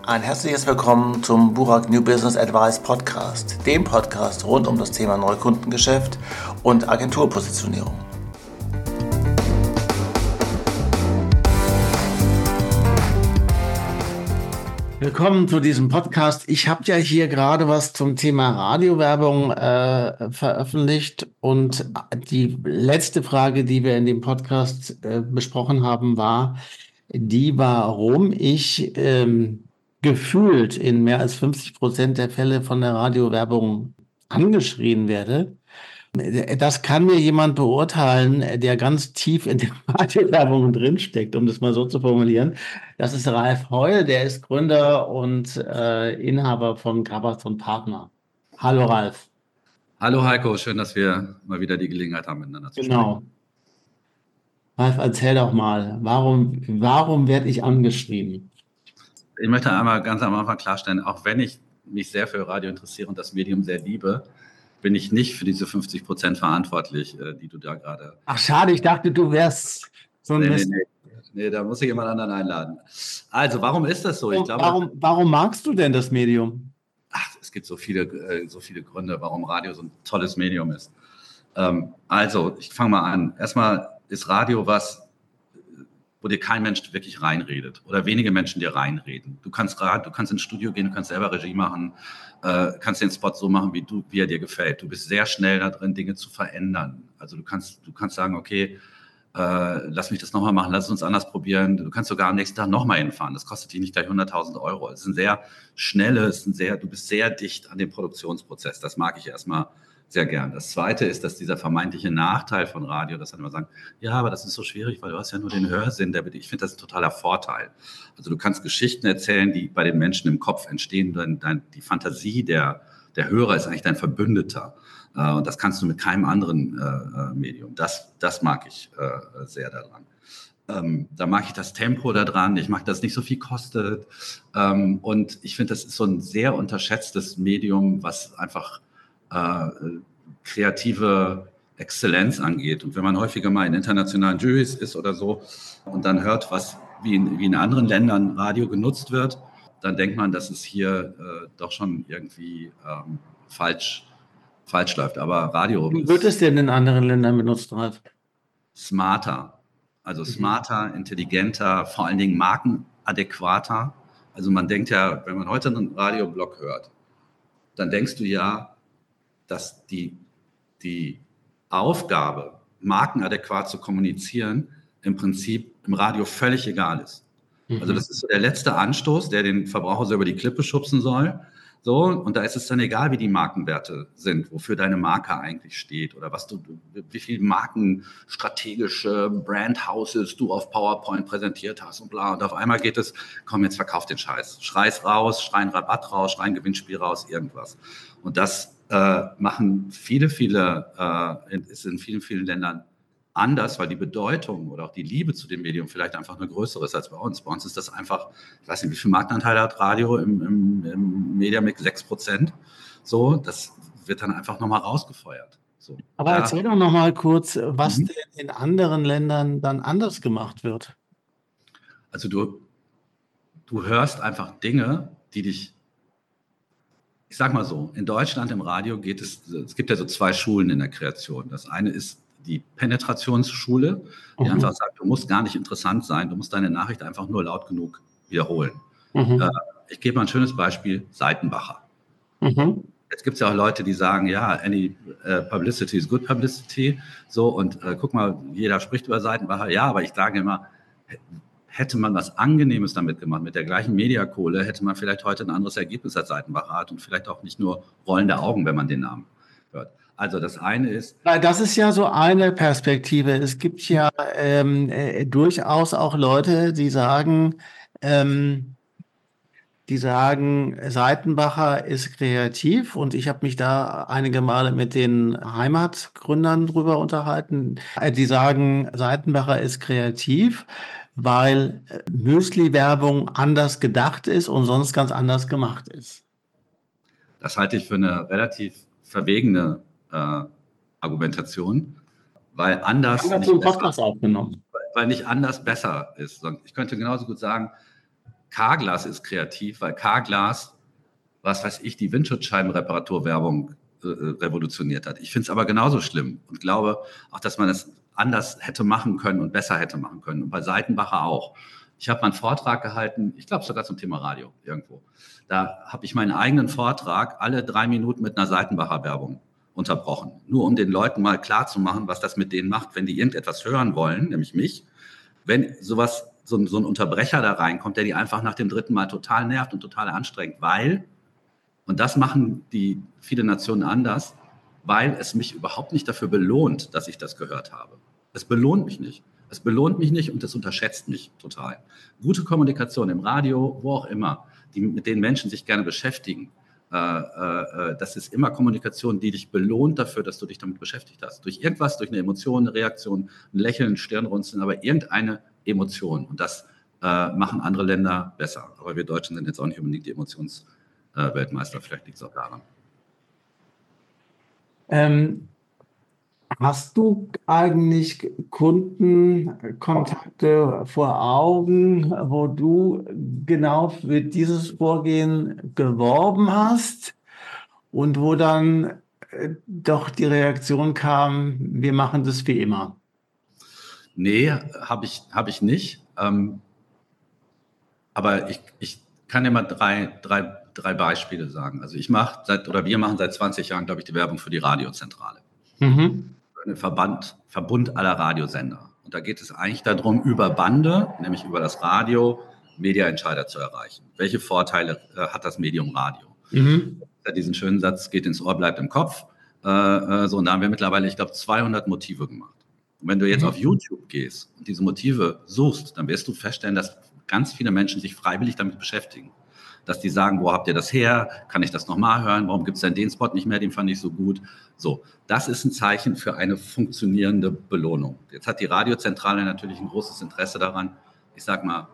Ein herzliches Willkommen zum Burak New Business Advice Podcast, dem Podcast rund um das Thema Neukundengeschäft und Agenturpositionierung. Willkommen zu diesem Podcast. Ich habe ja hier gerade was zum Thema Radiowerbung veröffentlicht und die letzte Frage, die wir in dem Podcast besprochen haben, war die, warum ich gefühlt in mehr als 50% der Fälle von der Radiowerbung angeschrien werde. Das kann mir jemand beurteilen, der ganz tief in den Radiowerbungen drinsteckt, um das mal so zu formulieren. Das ist Ralf Heul, der ist Gründer und Inhaber von Grabbart und Partner. Hallo Ralf. Hallo Heiko, schön, dass wir mal wieder die Gelegenheit haben, miteinander zu sprechen. Genau. Ralf, erzähl doch mal, warum werde ich angeschrieben? Ich möchte einmal ganz am Anfang klarstellen, auch wenn ich mich sehr für Radio interessiere und das Medium sehr liebe, bin ich nicht für diese 50% verantwortlich, die du da gerade... Ach schade, ich dachte, du wärst so ein Mist. Nee, da muss ich jemand anderen einladen. Also, warum ist das so? Ich glaube, warum magst du denn das Medium? Es gibt so viele Gründe, warum Radio so ein tolles Medium ist. Also, ich fange mal an. Erstmal ist Radio was, wo dir kein Mensch wirklich reinredet oder wenige Menschen dir reinreden. Du kannst ins Studio gehen, du kannst selber Regie machen, kannst den Spot so machen, wie er dir gefällt. Du bist sehr schnell da drin, Dinge zu verändern. Also du kannst sagen, okay, lass mich das nochmal machen, lass es uns anders probieren. Du kannst sogar am nächsten Tag nochmal hinfahren. Das kostet dich nicht gleich 100.000 Euro. Es ist ein sehr schnelles, du bist sehr dicht an dem Produktionsprozess. Das mag ich erstmal sehr gern. Das Zweite ist, dass dieser vermeintliche Nachteil von Radio, dass dann immer sagen, ja, aber das ist so schwierig, weil du hast ja nur den Hörsinn. Ich finde, das ist ein totaler Vorteil. Also du kannst Geschichten erzählen, die bei den Menschen im Kopf entstehen. Die Fantasie der Hörer ist eigentlich dein Verbündeter. Und das kannst du mit keinem anderen Medium. Das mag ich sehr daran. Da mag ich das Tempo da dran. Ich mag, dass es nicht so viel kostet. Und ich finde, das ist so ein sehr unterschätztes Medium, was einfach kreative Exzellenz angeht. Und wenn man häufiger mal in internationalen Jurys ist oder so und dann hört, wie in anderen Ländern Radio genutzt wird, dann denkt man, dass es hier doch schon irgendwie falsch läuft. Aber Radio... Wie wird es denn in anderen Ländern benutzt, Ralf? Smarter. Also smarter, intelligenter, vor allen Dingen markenadäquater. Also man denkt ja, wenn man heute einen Radioblog hört, dann denkst du ja, dass die Aufgabe, markenadäquat zu kommunizieren, im Prinzip im Radio völlig egal ist. Also das ist so der letzte Anstoß, der den Verbraucher so über die Klippe schubsen soll. So, und da ist es dann egal, wie die Markenwerte sind, wofür deine Marke eigentlich steht oder wie viele markenstrategische Brandhouses du auf PowerPoint präsentiert hast und bla. Und auf einmal geht es, komm, jetzt verkauf den Scheiß. Schrei's raus, schrei einen Rabatt raus, schrei ein Gewinnspiel raus, irgendwas. Und das machen ist in vielen, vielen Ländern anders, weil die Bedeutung oder auch die Liebe zu dem Medium vielleicht einfach eine größere ist als bei uns. Bei uns ist das einfach, ich weiß nicht, wie viel Marktanteil hat Radio im Mediamix? 6%. So, das wird dann einfach nochmal rausgefeuert. So. Aber erzähl doch nochmal kurz, was denn in anderen Ländern dann anders gemacht wird. Also du hörst einfach Dinge, die dich... Ich sag mal so, in Deutschland im Radio es gibt ja so zwei Schulen in der Kreation. Das eine ist die Penetrationsschule, die einfach sagt, du musst gar nicht interessant sein, du musst deine Nachricht einfach nur laut genug wiederholen. Ich gebe mal ein schönes Beispiel, Seitenbacher. Jetzt gibt es ja auch Leute, die sagen, ja, any publicity is good publicity. So, und guck mal, jeder spricht über Seitenbacher. Ja, aber ich sage immer, hätte man was Angenehmes damit gemacht, mit der gleichen Mediakohle, hätte man vielleicht heute ein anderes Ergebnis als Seitenbacher hat und vielleicht auch nicht nur rollende Augen, wenn man den Namen hört. Also das eine ist... Das ist ja so eine Perspektive. Es gibt ja durchaus auch Leute, die sagen, Seitenbacher ist kreativ, und ich habe mich da einige Male mit den Heimatgründern drüber unterhalten. Die sagen, Seitenbacher ist kreativ, weil Müsli-Werbung anders gedacht ist und sonst ganz anders gemacht ist. Das halte ich für eine relativ verwegene Argumentation, weil anders nicht Podcast aufgenommen. Weil nicht anders besser ist. Ich könnte genauso gut sagen, Carglass ist kreativ, weil Carglass, was weiß ich, die Windschutzscheibenreparaturwerbung revolutioniert hat. Ich finde es aber genauso schlimm und glaube auch, dass man es anders hätte machen können und besser hätte machen können. Und bei Seitenbacher auch. Ich habe mal einen Vortrag gehalten, ich glaube sogar zum Thema Radio irgendwo. Da habe ich meinen eigenen Vortrag alle 3 Minuten mit einer Seitenbacher-Werbung unterbrochen. Nur um den Leuten mal klarzumachen, was das mit denen macht, wenn die irgendetwas hören wollen, nämlich mich. Wenn sowas, so ein Unterbrecher da reinkommt, der die einfach nach dem 3. Mal total nervt und total anstrengt, weil, und das machen die viele Nationen anders, weil es mich überhaupt nicht dafür belohnt, dass ich das gehört habe. Es belohnt mich nicht. Es belohnt mich nicht und es unterschätzt mich total. Gute Kommunikation im Radio, wo auch immer, mit denen Menschen sich gerne beschäftigen, das ist immer Kommunikation, die dich belohnt dafür, dass du dich damit beschäftigt hast. Durch irgendwas, durch eine Emotion, eine Reaktion, ein Lächeln, ein Stirnrunzeln, aber irgendeine Emotion. Und das machen andere Länder besser. Aber wir Deutschen sind jetzt auch nicht unbedingt die Emotionsweltmeister. Vielleicht liegt es auch daran. Hast du eigentlich Kundenkontakte vor Augen, wo du genau für dieses Vorgehen geworben hast und wo dann doch die Reaktion kam, wir machen das wie immer? Nee, habe ich nicht. Aber ich kann dir mal drei Beispiele sagen. Also wir machen seit 20 Jahren, glaube ich, die Werbung für die Radiozentrale. Mhm. Ein Verbund aller Radiosender. Und da geht es eigentlich darum, über Bande, nämlich über das Radio, Mediaentscheider zu erreichen. Welche Vorteile hat das Medium Radio? Mhm. Diesen schönen Satz, geht ins Ohr, bleibt im Kopf. Und da haben wir mittlerweile, ich glaube, 200 Motive gemacht. Und wenn du jetzt auf YouTube gehst und diese Motive suchst, dann wirst du feststellen, dass ganz viele Menschen sich freiwillig damit beschäftigen. Dass die sagen, wo habt ihr das her? Kann ich das nochmal hören? Warum gibt es denn den Spot nicht mehr? Den fand ich so gut. So, das ist ein Zeichen für eine funktionierende Belohnung. Jetzt hat die Radiozentrale natürlich ein großes Interesse daran, ich sag mal,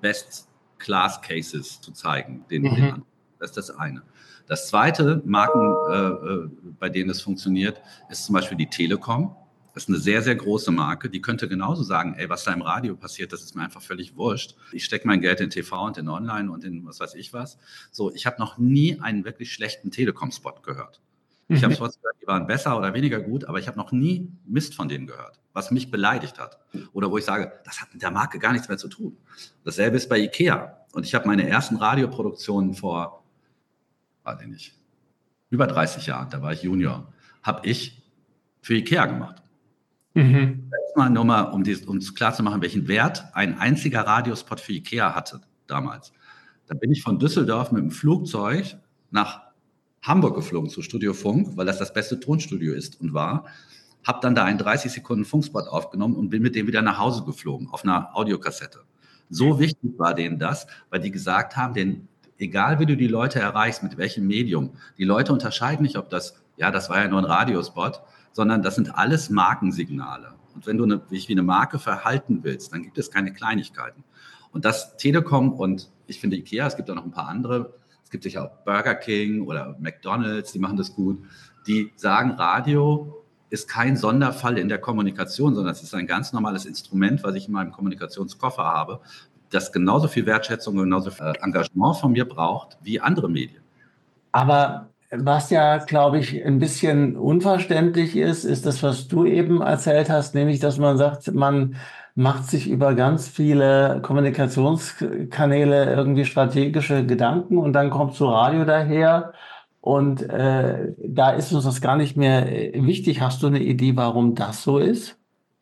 Best-Class-Cases zu zeigen, den anderen. Das ist das eine. Das zweite, Marken, bei denen es funktioniert, ist zum Beispiel die Telekom. Das ist eine sehr, sehr große Marke. Die könnte genauso sagen, ey, was da im Radio passiert, das ist mir einfach völlig wurscht. Ich stecke mein Geld in TV und in Online und in was weiß ich was. So, ich habe noch nie einen wirklich schlechten Telekom-Spot gehört. Ich habe Spots gehört, die waren besser oder weniger gut, aber ich habe noch nie Mist von denen gehört, was mich beleidigt hat. Oder wo ich sage, das hat mit der Marke gar nichts mehr zu tun. Dasselbe ist bei Ikea. Und ich habe meine ersten Radioproduktionen vor, weiß ich nicht, über 30 Jahren, da war ich Junior, habe ich für Ikea gemacht. Erstmal nur mal, um es klar zu machen, welchen Wert ein einziger Radiospot für Ikea hatte damals. Da bin ich von Düsseldorf mit dem Flugzeug nach Hamburg geflogen zu Studio Funk, weil das beste Tonstudio ist und war. Habe dann da einen 30 Sekunden Funkspot aufgenommen und bin mit dem wieder nach Hause geflogen auf einer Audiokassette. So wichtig war denen das, weil die gesagt haben, egal wie du die Leute erreichst, mit welchem Medium, die Leute unterscheiden nicht, ob das war ja nur ein Radiospot, sondern das sind alles Markensignale. Und wenn du dich wie eine Marke verhalten willst, dann gibt es keine Kleinigkeiten. Und das Telekom und ich finde Ikea, es gibt auch noch ein paar andere, es gibt sicher auch Burger King oder McDonald's, die machen das gut, die sagen, Radio ist kein Sonderfall in der Kommunikation, sondern es ist ein ganz normales Instrument, was ich in meinem Kommunikationskoffer habe, das genauso viel Wertschätzung und genauso viel Engagement von mir braucht wie andere Medien. Aber was ja, glaube ich, ein bisschen unverständlich ist das, was du eben erzählt hast, nämlich, dass man sagt, man macht sich über ganz viele Kommunikationskanäle irgendwie strategische Gedanken und dann kommt so Radio daher und da ist uns das gar nicht mehr wichtig. Hast du eine Idee, warum das so ist?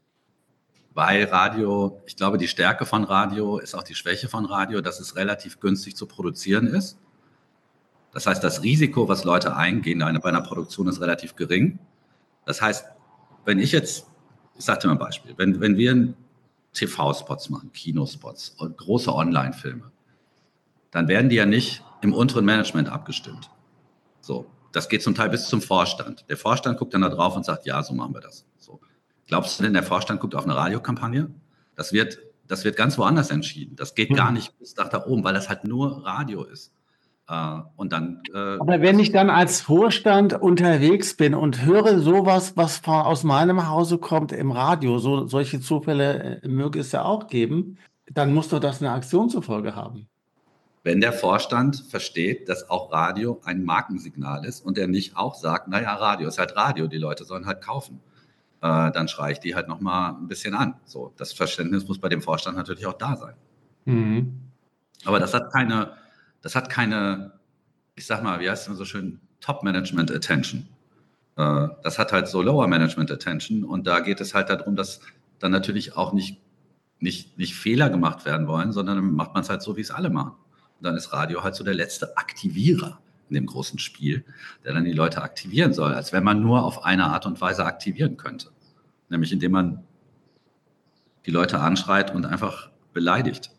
Weil Radio, ich glaube, die Stärke von Radio ist auch die Schwäche von Radio, dass es relativ günstig zu produzieren ist. Das heißt, das Risiko, was Leute eingehen bei einer Produktion, ist relativ gering. Das heißt, wenn ich sage dir mal ein Beispiel, wenn wir TV-Spots machen, Kinospots und große Online-Filme, dann werden die ja nicht im unteren Management abgestimmt. So, das geht zum Teil bis zum Vorstand. Der Vorstand guckt dann da drauf und sagt, ja, so machen wir das. So. Glaubst du denn, der Vorstand guckt auf eine Radiokampagne? Das wird ganz woanders entschieden. Das geht gar nicht bis nach da oben, weil das halt nur Radio ist. Und dann, aber wenn ich dann als Vorstand unterwegs bin und höre sowas, was aus meinem Hause kommt im Radio, solche Zufälle möge es ja auch geben, dann muss doch das eine Aktion zur Folge haben. wenn der Vorstand versteht, dass auch Radio ein Markensignal ist und er nicht auch sagt, naja, Radio ist halt Radio, die Leute sollen halt kaufen. Dann schreie ich die halt nochmal ein bisschen an. So, das Verständnis muss bei dem Vorstand natürlich auch da sein. Mhm. Aber das hat keine, ich sag mal, wie heißt es immer so schön, Top-Management-Attention. Das hat halt so Lower-Management-Attention und da geht es halt darum, dass dann natürlich auch nicht Fehler gemacht werden wollen, sondern dann macht man es halt so, wie es alle machen. Und dann ist Radio halt so der letzte Aktivierer in dem großen Spiel, der dann die Leute aktivieren soll, als wenn man nur auf eine Art und Weise aktivieren könnte. Nämlich indem man die Leute anschreit und einfach beleidigt.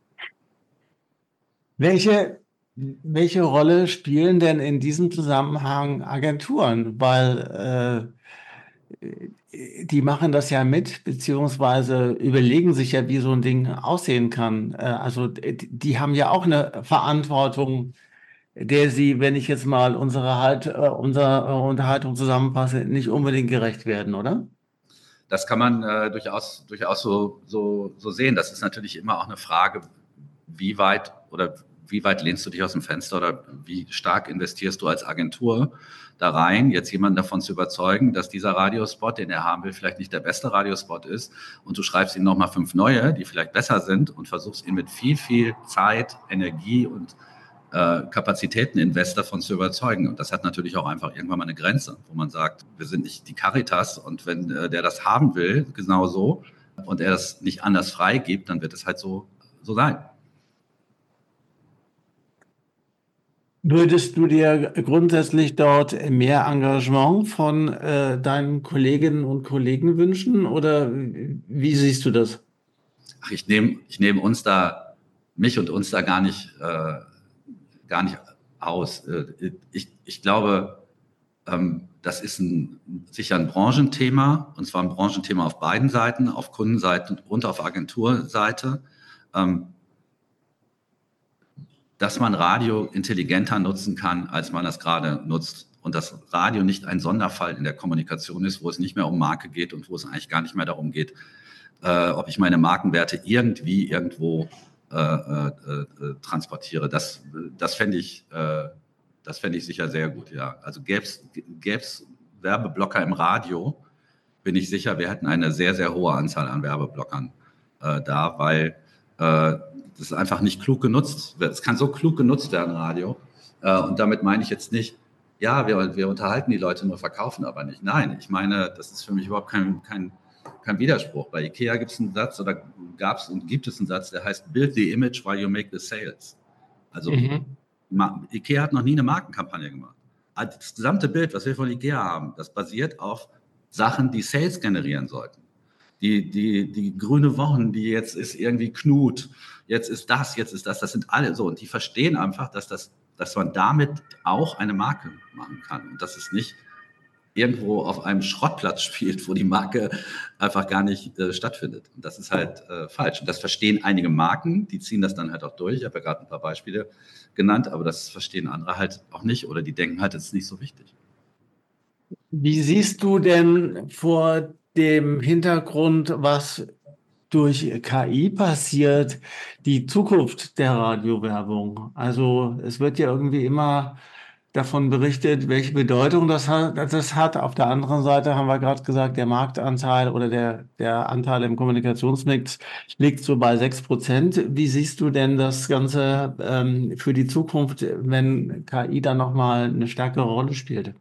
Welche Rolle spielen denn in diesem Zusammenhang Agenturen? Weil die machen das ja mit, beziehungsweise überlegen sich ja, wie so ein Ding aussehen kann. Also die haben ja auch eine Verantwortung, der sie, wenn ich jetzt mal unsere Unterhaltung zusammenfasse, nicht unbedingt gerecht werden, oder? Das kann man durchaus so sehen. Das ist natürlich immer auch eine Frage, wie weit lehnst du dich aus dem Fenster oder wie stark investierst du als Agentur da rein, jetzt jemanden davon zu überzeugen, dass dieser Radiospot, den er haben will, vielleicht nicht der beste Radiospot ist und du schreibst ihm nochmal 5 neue, die vielleicht besser sind und versuchst ihn mit viel, viel Zeit, Energie und Kapazitäten davon zu überzeugen. Und das hat natürlich auch einfach irgendwann mal eine Grenze, wo man sagt, wir sind nicht die Caritas und wenn der das haben will, genau so, und er das nicht anders freigibt, dann wird es halt so sein. Würdest du dir grundsätzlich dort mehr Engagement von deinen Kolleginnen und Kollegen wünschen oder wie siehst du das? Ach, ich nehme mich und uns da gar nicht aus. Ich glaube, das ist sicher ein Branchenthema, und zwar ein Branchenthema auf beiden Seiten, auf Kundenseite und auf Agenturseite, dass man Radio intelligenter nutzen kann, als man das gerade nutzt. Und dass Radio nicht ein Sonderfall in der Kommunikation ist, wo es nicht mehr um Marke geht und wo es eigentlich gar nicht mehr darum geht, ob ich meine Markenwerte irgendwo transportiere. Das fände ich sicher sehr gut, ja. Also gäb's Werbeblocker im Radio, bin ich sicher, wir hätten eine sehr, sehr hohe Anzahl an Werbeblockern da, weil das ist einfach nicht klug genutzt wird. Es kann so klug genutzt werden, Radio. Und damit meine ich jetzt nicht, ja, wir unterhalten die Leute, nur verkaufen aber nicht. Nein, ich meine, das ist für mich überhaupt kein Widerspruch. Bei IKEA gibt es einen Satz oder gibt es einen Satz, der heißt Build the image while you make the sales. Also IKEA hat noch nie eine Markenkampagne gemacht. Das gesamte Bild, was wir von IKEA haben, das basiert auf Sachen, die Sales generieren sollten. Die grüne Wochen, die jetzt ist irgendwie Knut, jetzt ist das, das sind alle so. Und die verstehen einfach, dass man damit auch eine Marke machen kann. Und dass es nicht irgendwo auf einem Schrottplatz spielt, wo die Marke einfach gar nicht stattfindet. Und das ist halt falsch. Und das verstehen einige Marken, die ziehen das dann halt auch durch. Ich habe ja gerade ein paar Beispiele genannt, aber das verstehen andere halt auch nicht oder die denken halt, das ist nicht so wichtig. Wie siehst du denn vor dem Hintergrund, was durch KI passiert, die Zukunft der Radiowerbung? Also es wird ja irgendwie immer davon berichtet, welche Bedeutung das hat. Auf der anderen Seite haben wir gerade gesagt, der Marktanteil oder der Anteil im Kommunikationsmix liegt so bei 6%. Wie siehst du denn das Ganze für die Zukunft, wenn KI da nochmal eine stärkere Rolle spielt?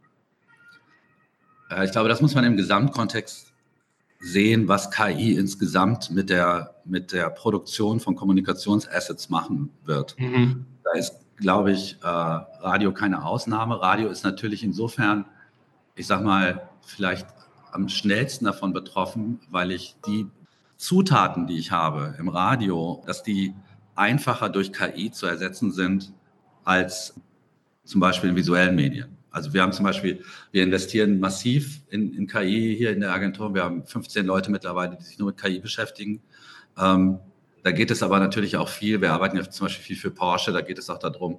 Ich glaube, das muss man im Gesamtkontext sehen, was KI insgesamt mit der Produktion von Kommunikationsassets machen wird. Mhm. Da ist, glaube ich, Radio keine Ausnahme. Radio ist natürlich insofern, ich sag mal, vielleicht am schnellsten davon betroffen, weil ich die Zutaten, die ich habe im Radio, dass die einfacher durch KI zu ersetzen sind als zum Beispiel in visuellen Medien. Also wir investieren massiv in KI hier in der Agentur. Wir haben 15 Leute mittlerweile, die sich nur mit KI beschäftigen. Da geht es aber natürlich auch viel. Wir arbeiten ja zum Beispiel viel für Porsche. Da geht es auch darum,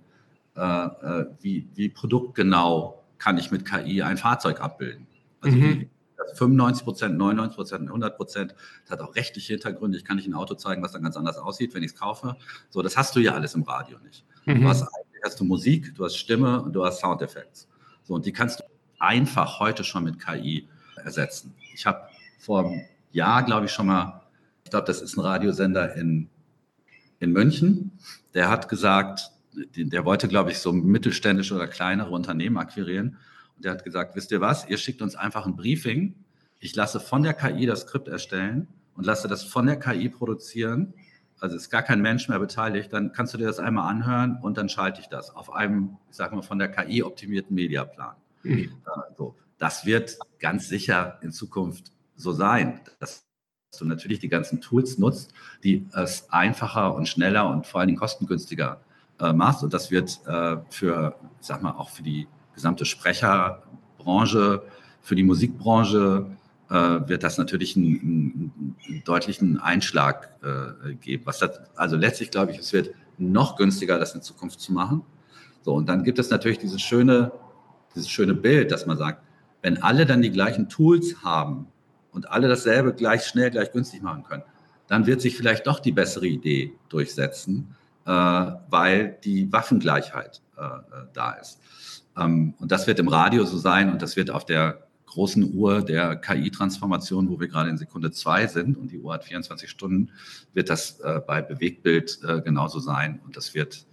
wie produktgenau kann ich mit KI ein Fahrzeug abbilden. Also wie 95%, 99%, 100%. Das hat auch rechtliche Hintergründe. Ich kann nicht ein Auto zeigen, was dann ganz anders aussieht, wenn ich es kaufe. So, das hast du ja alles im Radio nicht. Eigentlich hast du Musik, du hast Stimme und du hast Soundeffekte. So, und die kannst du einfach heute schon mit KI ersetzen. Ich habe vor einem Jahr, glaube ich, schon mal, ich glaube, das ist ein Radiosender in München, der hat gesagt, der wollte, glaube ich, so mittelständische oder kleinere Unternehmen akquirieren. Und der hat gesagt, wisst ihr was, ihr schickt uns einfach ein Briefing, ich lasse von der KI das Skript erstellen und lasse das von der KI produzieren, also ist gar kein Mensch mehr beteiligt, dann kannst du dir das einmal anhören und dann schalte ich das auf einem, ich sage mal, von der KI optimierten Mediaplan. So, das wird ganz sicher in Zukunft so sein, dass du natürlich die ganzen Tools nutzt, die es einfacher und schneller und vor allen Dingen kostengünstiger machst. Und das wird für, ich sag mal, auch für die gesamte Sprecherbranche, für die Musikbranche wird das natürlich einen deutlichen Einschlag geben. Also letztlich glaube ich, es wird noch günstiger, das in Zukunft zu machen. So, und dann gibt es natürlich dieses schöne Bild, dass man sagt, wenn alle dann die gleichen Tools haben und alle dasselbe gleich schnell, gleich günstig machen können, dann wird sich vielleicht doch die bessere Idee durchsetzen, weil die Waffengleichheit da ist. Und das wird im Radio so sein und das wird auf der großen Uhr der KI-Transformation, wo wir gerade in Sekunde 2 sind und die Uhr hat 24 Stunden, wird das bei Bewegtbild genauso sein. Und das wird,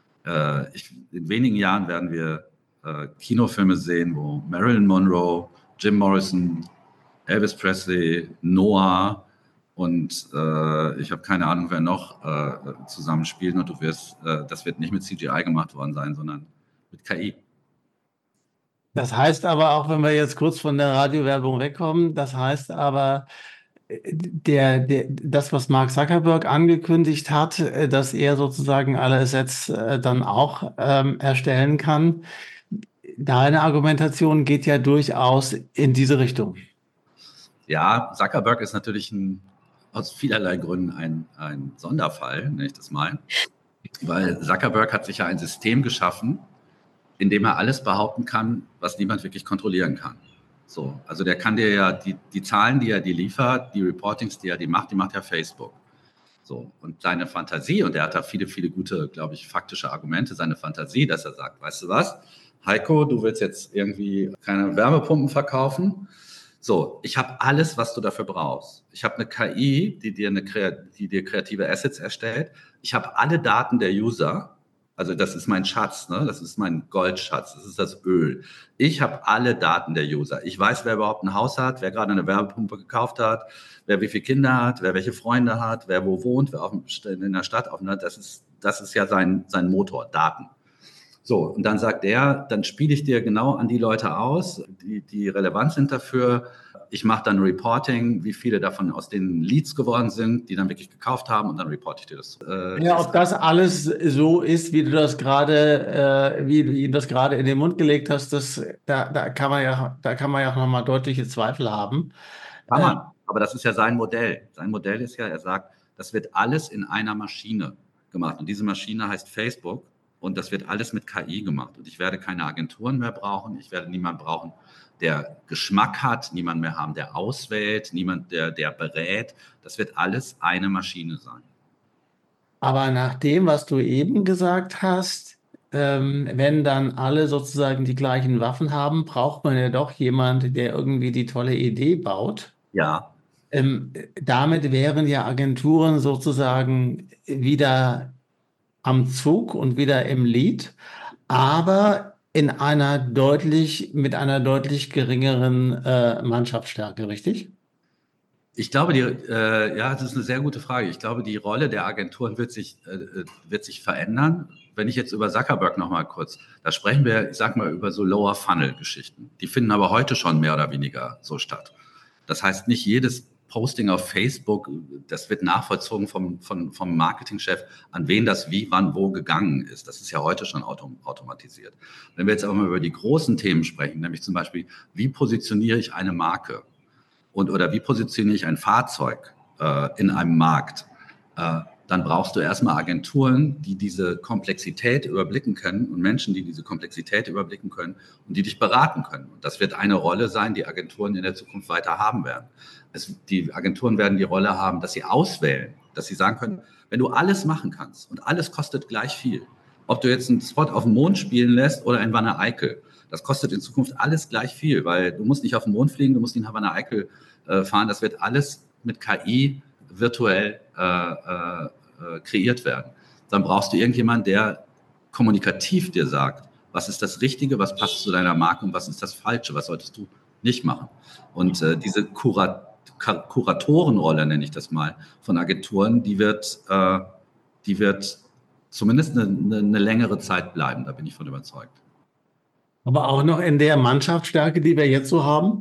in wenigen Jahren werden wir Kinofilme sehen, wo Marilyn Monroe, Jim Morrison, Elvis Presley, Noah und ich habe keine Ahnung, wer noch zusammenspielen und das wird nicht mit CGI gemacht worden sein, sondern mit KI. Das heißt aber auch, wenn wir jetzt kurz von der Radiowerbung wegkommen, das heißt aber, das, was Mark Zuckerberg angekündigt hat, dass er sozusagen alle Assets dann auch erstellen kann, deine Argumentation geht ja durchaus in diese Richtung. Ja, Zuckerberg ist natürlich aus vielerlei Gründen ein Sonderfall, nenne ich das mal. Weil Zuckerberg hat sich ja ein System geschaffen, in dem er alles behaupten kann, was niemand wirklich kontrollieren kann. So, also der kann dir ja die Zahlen, die er dir liefert, die Reportings, die er die macht ja Facebook. So, und seine Fantasie, und er hat da viele, viele gute, glaube ich, faktische Argumente, seine Fantasie, dass er sagt, weißt du was, Heiko, du willst jetzt irgendwie keine Wärmepumpen verkaufen. So, ich habe alles, was du dafür brauchst. Ich habe eine KI, die dir kreative Assets erstellt. Ich habe alle Daten der User. Also das ist mein Schatz, ne? Das ist mein Goldschatz, das ist das Öl. Ich habe alle Daten der User. Ich weiß, wer überhaupt ein Haus hat, wer gerade eine Wärmepumpe gekauft hat, wer wie viele Kinder hat, wer welche Freunde hat, wer wo wohnt, wer in der Stadt aufnimmt. Das ist ja sein Motor, Daten. So, und dann sagt er, dann spiele ich dir genau an die Leute aus, die relevant sind dafür. Ich mache dann Reporting, wie viele davon aus den Leads geworden sind, die dann wirklich gekauft haben, und dann reporte ich dir das. Ja, ob das alles so ist, wie du das gerade, wie du ihm das gerade in den Mund gelegt hast, da kann man ja noch mal deutliche Zweifel haben. Kann man, aber das ist ja sein Modell. Sein Modell ist ja, er sagt, das wird alles in einer Maschine gemacht. Und diese Maschine heißt Facebook. Und das wird alles mit KI gemacht. Und ich werde keine Agenturen mehr brauchen. Ich werde niemanden brauchen, der Geschmack hat, niemanden mehr haben, der auswählt, niemand, der berät. Das wird alles eine Maschine sein. Aber nach dem, was du eben gesagt hast, wenn dann alle sozusagen die gleichen Waffen haben, braucht man ja doch jemanden, der irgendwie die tolle Idee baut. Ja. Damit wären ja Agenturen sozusagen wieder am Zug und wieder im Lied, aber mit einer deutlich geringeren Mannschaftsstärke, richtig? Ich glaube, ja, das ist eine sehr gute Frage. Ich glaube, die Rolle der Agenturen wird sich verändern. Wenn ich jetzt über Zuckerberg noch mal kurz, da sprechen wir, ich sag mal, über so Lower-Funnel-Geschichten. Die finden aber heute schon mehr oder weniger so statt. Das heißt, nicht jedes Posting auf Facebook, das wird nachvollzogen vom Marketingchef, an wen das wie, wann, wo gegangen ist. Das ist ja heute schon automatisiert. Wenn wir jetzt aber mal über die großen Themen sprechen, nämlich zum Beispiel, wie positioniere ich eine Marke oder wie positioniere ich ein Fahrzeug in einem Markt, dann brauchst du erstmal Agenturen, die diese Komplexität überblicken können und Menschen, die diese Komplexität überblicken können und die dich beraten können. Und das wird eine Rolle sein, die Agenturen in der Zukunft weiter haben werden. Die Agenturen werden die Rolle haben, dass sie auswählen, dass sie sagen können, wenn du alles machen kannst und alles kostet gleich viel, ob du jetzt einen Spot auf dem Mond spielen lässt oder in Wanne-Eickel, das kostet in Zukunft alles gleich viel, weil du musst nicht auf den Mond fliegen, du musst nicht nach Wanne-Eickel fahren, das wird alles mit KI virtuell kreiert werden. Dann brauchst du irgendjemanden, der kommunikativ dir sagt, was ist das Richtige, was passt zu deiner Marke und was ist das Falsche, was solltest du nicht machen. Und diese Kuratorenrolle, nenne ich das mal, von Agenturen, die wird zumindest eine längere Zeit bleiben, da bin ich von überzeugt. Aber auch noch in der Mannschaftsstärke, die wir jetzt so haben?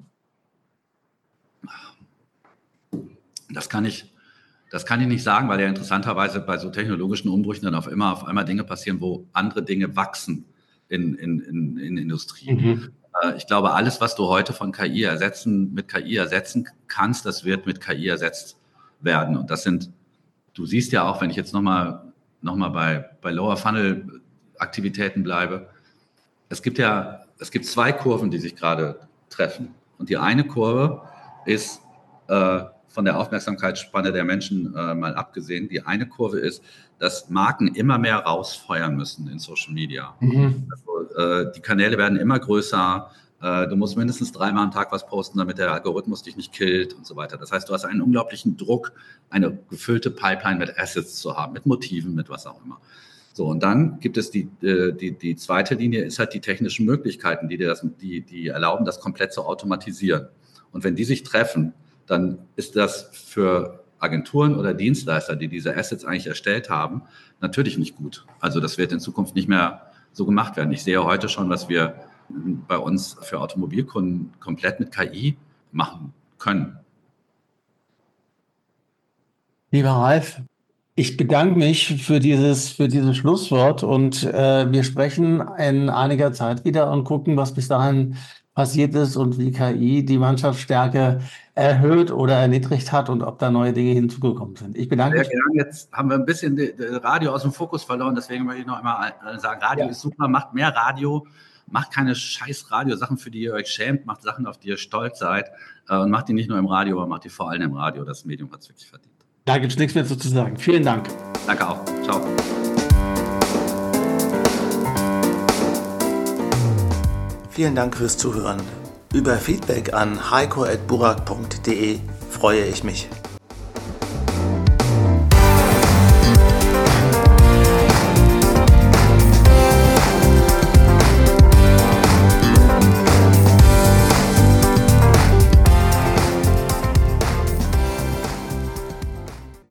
Das kann ich nicht sagen, weil ja interessanterweise bei so technologischen Umbrüchen dann auf einmal Dinge passieren, wo andere Dinge wachsen in Industrie. Mhm. Ich glaube, alles, was du heute mit KI ersetzen kannst, das wird mit KI ersetzt werden. Und du siehst ja auch, wenn ich jetzt nochmal bei Lower Funnel Aktivitäten bleibe, es gibt zwei Kurven, die sich gerade treffen. Und die eine Kurve ist von der Aufmerksamkeitsspanne der Menschen mal abgesehen. Die eine Kurve ist, dass Marken immer mehr rausfeuern müssen in Social Media. Mhm. Also, die Kanäle werden immer größer. Du musst mindestens 3-mal am Tag was posten, damit der Algorithmus dich nicht killt und so weiter. Das heißt, du hast einen unglaublichen Druck, eine gefüllte Pipeline mit Assets zu haben, mit Motiven, mit was auch immer. So, und dann gibt es die zweite Linie, ist halt die technischen Möglichkeiten, die erlauben, das komplett zu automatisieren. Und wenn die sich treffen, dann ist das für Agenturen oder Dienstleister, die diese Assets eigentlich erstellt haben, natürlich nicht gut. Also das wird in Zukunft nicht mehr so gemacht werden. Ich sehe heute schon, was wir bei uns für Automobilkunden komplett mit KI machen können. Lieber Ralf, ich bedanke mich für dieses Schlusswort und wir sprechen in einiger Zeit wieder und gucken, was bis dahin passiert ist und wie KI die Mannschaftsstärke erhöht oder erniedrigt hat und ob da neue Dinge hinzugekommen sind. Ich bedanke mich. Jetzt haben wir ein bisschen Radio aus dem Fokus verloren, deswegen möchte ich noch einmal sagen, Radio ist super, macht mehr Radio, macht keine scheiß Radiosachen, für die ihr euch schämt, macht Sachen, auf die ihr stolz seid und macht die nicht nur im Radio, aber macht die vor allem im Radio. Das Medium hat es wirklich verdient. Da gibt es nichts mehr zu sagen. Vielen Dank. Danke auch. Ciao. Vielen Dank fürs Zuhören. Über Feedback an heiko@burak.de freue ich mich.